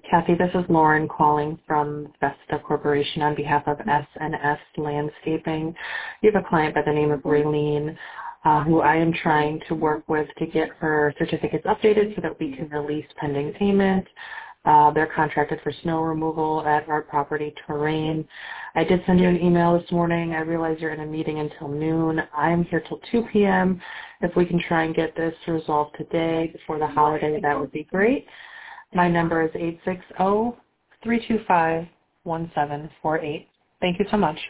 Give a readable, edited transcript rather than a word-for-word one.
Kathy, this is Lauren calling from Vesta Corporation on behalf of S&S Landscaping. You have a client by the name of Raylene who I am trying to work with to get her certificates updated so that we can release pending payment. They're contracted for snow removal at our property Terrain. I did send you an email this morning. I realize you're in a meeting until noon. I'm here till 2 p.m. If we can try and get this resolved today before the holiday, that would be great. My number is 860-325-1748. Thank you so much.